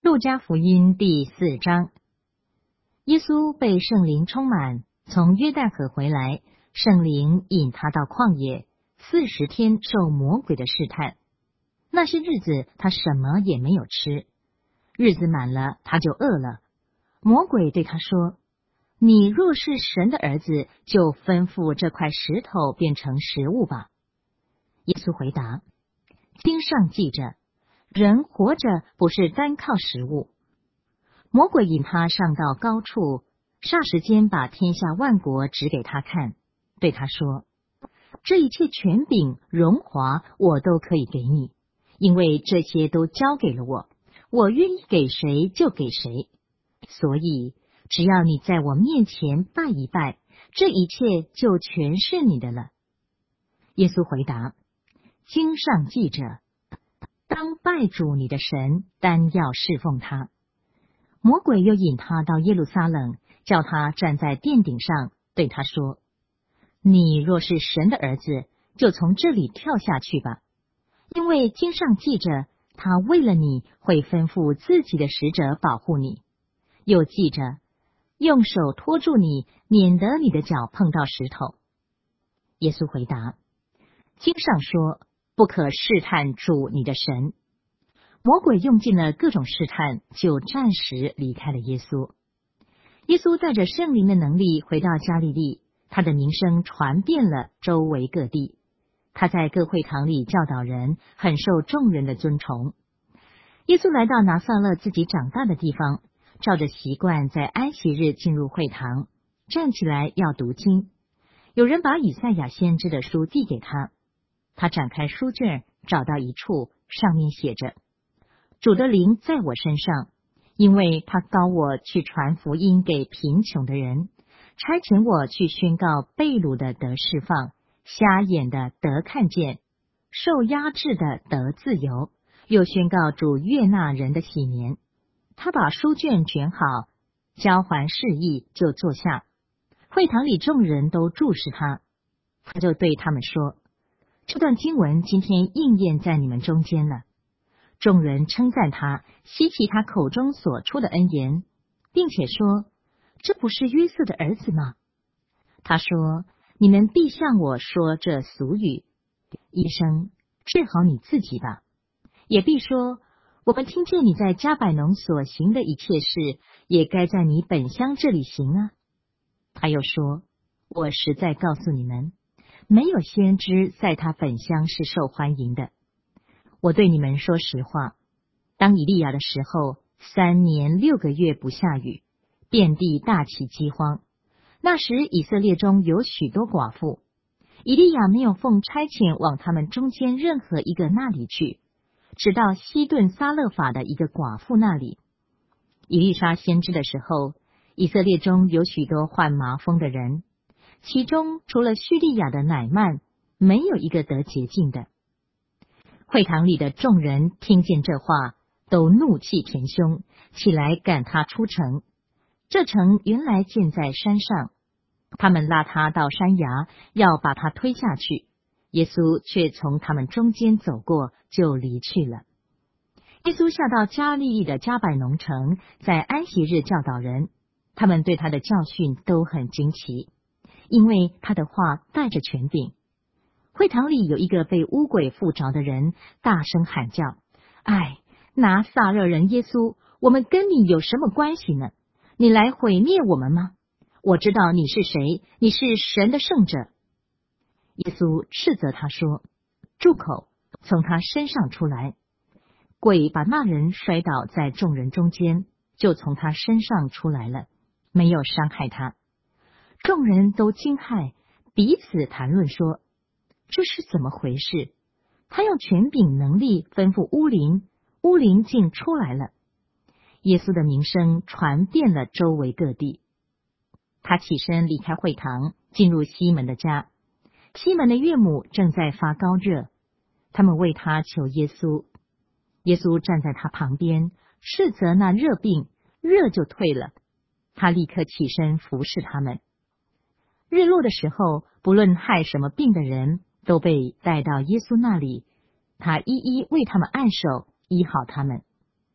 路加福音第4章，耶稣被圣灵充满，从约旦河回来，圣灵引他到旷野，40天受魔鬼的试探。那些日子他什么也没有吃，日子满了他就饿了。魔鬼对他说：你若是神的儿子，就吩咐这块石头变成食物吧。耶稣回答：经上记着，人活着不是单靠食物。魔鬼引他上到高处，霎时间把天下万国指给他看，对他说：这一切权柄荣华我都可以给你，因为这些都交给了我，我愿意给谁就给谁。所以只要你在我面前拜一拜，这一切就全是你的了。耶稣回答：经上记着，当拜主你的神，单要侍奉他。魔鬼又引他到耶路撒冷，叫他站在殿顶上，对他说：你若是神的儿子，就从这里跳下去吧，因为经上记着，他为了你会吩咐自己的使者保护你，又记着用手托住你，免得你的脚碰到石头。耶稣回答：经上说，不可试探主你的神。魔鬼用尽了各种试探，就暂时离开了耶稣。耶稣带着圣灵的能力回到加利利，他的名声传遍了周围各地。他在各会堂里教导人，很受众人的尊崇。耶稣来到拿撒勒自己长大的地方，照着习惯在安息日进入会堂，站起来要读经。有人把以赛亚先知的书递给他，他展开书卷，找到一处，上面写着：主的灵在我身上，因为他膏我去传福音给贫穷的人，差遣我去宣告被掳的得释放，瞎眼的得看见，受压制的得自由，又宣告主悦纳人的喜年。他把书卷卷好，交还示意，就坐下。会堂里众人都注视他，他就对他们说：这段经文今天应验在你们中间了。众人称赞他，希奇他口中所出的恩言，并且说：这不是约瑟的儿子吗？他说：你们必向我说这俗语：医生，治好你自己吧。也必说：我们听见你在加百农所行的一切事，也该在你本乡这里行啊。他又说：我实在告诉你们，没有先知在他本乡是受欢迎的。我对你们说实话，当以利亚的时候，3年6个月不下雨，遍地大起饥荒。那时以色列中有许多寡妇，以利亚没有奉差遣往他们中间任何一个那里去，直到西顿撒勒法的一个寡妇那里。以利沙先知的时候，以色列中有许多患麻风的人，其中除了叙利亚的乃曼，没有一个得洁净的。会堂里的众人听见这话，都怒气填胸，起来赶他出城。这城原来建在山上，他们拉他到山崖，要把他推下去。耶稣却从他们中间走过，就离去了。耶稣下到加利利的加百农城，在安息日教导人，他们对他的教训都很惊奇，因为他的话带着权柄。会堂里有一个被污鬼附着的人，大声喊叫：哎，拿撒勒人耶稣，我们跟你有什么关系呢？你来毁灭我们吗？我知道你是谁，你是神的圣者。耶稣斥责他说：住口，从他身上出来。鬼把那人摔倒在众人中间，就从他身上出来了，没有伤害他。众人都惊骇，彼此谈论说：这是怎么回事？他用权柄能力吩咐污灵，污灵竟出来了。耶稣的名声传遍了周围各地。他起身离开会堂，进入西门的家。西门的岳母正在发高热，他们为他求耶稣。耶稣站在他旁边，斥责那热病，热就退了。他立刻起身服侍他们。日落的时候，不论害什么病的人，都被带到耶稣那里，他一一为他们按手，医好他们。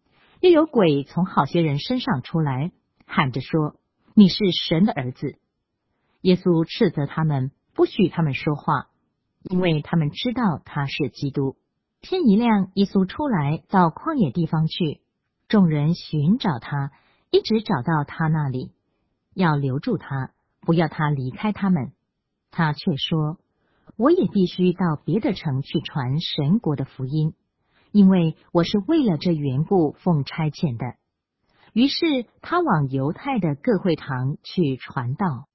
又有鬼从好些人身上出来，喊着说：你是神的儿子。耶稣斥责他们，不许他们说话，因为他们知道他是基督。天一亮，耶稣出来到旷野地方去，众人寻找他，一直找到他那里，要留住他，不要他离开他们。他却说：我也必须到别的城去传神国的福音，因为我是为了这缘故奉差遣的。于是他往犹太的各会堂去传道。